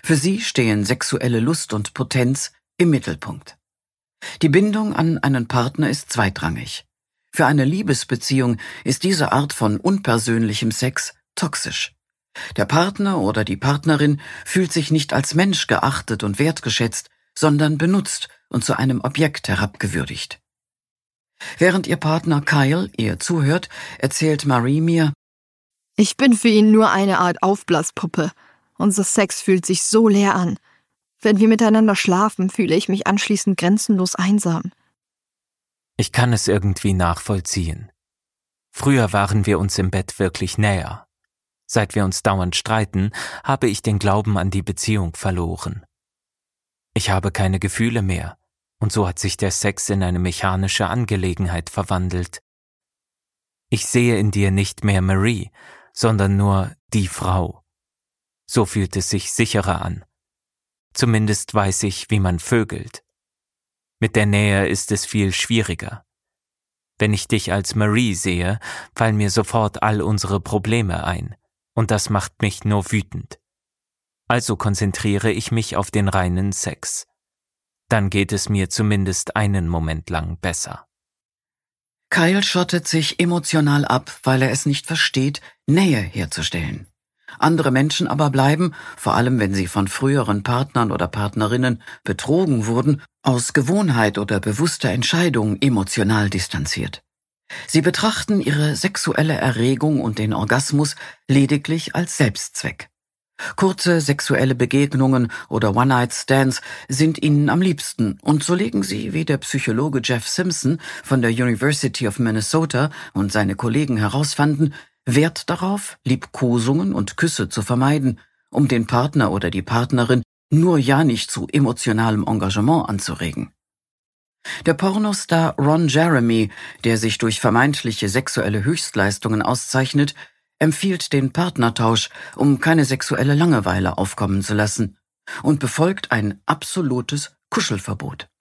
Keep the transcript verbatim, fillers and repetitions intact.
Für sie stehen sexuelle Lust und Potenz im Mittelpunkt. Die Bindung an einen Partner ist zweitrangig. Für eine Liebesbeziehung ist diese Art von unpersönlichem Sex toxisch. Der Partner oder die Partnerin fühlt sich nicht als Mensch geachtet und wertgeschätzt, sondern benutzt und zu einem Objekt herabgewürdigt. Während ihr Partner Kyle ihr zuhört, erzählt Marie mir: Ich bin für ihn nur eine Art Aufblaspuppe. Unser Sex fühlt sich so leer an. Wenn wir miteinander schlafen, fühle ich mich anschließend grenzenlos einsam. Ich kann es irgendwie nachvollziehen. Früher waren wir uns im Bett wirklich näher. Seit wir uns dauernd streiten, habe ich den Glauben an die Beziehung verloren. Ich habe keine Gefühle mehr, und so hat sich der Sex in eine mechanische Angelegenheit verwandelt. Ich sehe in dir nicht mehr Marie, sondern nur die Frau. So fühlt es sich sicherer an. Zumindest weiß ich, wie man vögelt. Mit der Nähe ist es viel schwieriger. Wenn ich dich als Marie sehe, fallen mir sofort all unsere Probleme ein, und das macht mich nur wütend. Also konzentriere ich mich auf den reinen Sex. Dann geht es mir zumindest einen Moment lang besser. Kyle schottet sich emotional ab, weil er es nicht versteht, Nähe herzustellen. Andere Menschen aber bleiben, vor allem wenn sie von früheren Partnern oder Partnerinnen betrogen wurden, aus Gewohnheit oder bewusster Entscheidung emotional distanziert. Sie betrachten ihre sexuelle Erregung und den Orgasmus lediglich als Selbstzweck. Kurze sexuelle Begegnungen oder One-Night-Stands sind ihnen am liebsten, und so legen sie, wie der Psychologe Jeff Simpson von der University of Minnesota und seine Kollegen herausfanden, Wert darauf, Liebkosungen und Küsse zu vermeiden, um den Partner oder die Partnerin nur ja nicht zu emotionalem Engagement anzuregen. Der Pornostar Ron Jeremy, der sich durch vermeintliche sexuelle Höchstleistungen auszeichnet, empfiehlt den Partnertausch, um keine sexuelle Langeweile aufkommen zu lassen, und befolgt ein absolutes Kuschelverbot.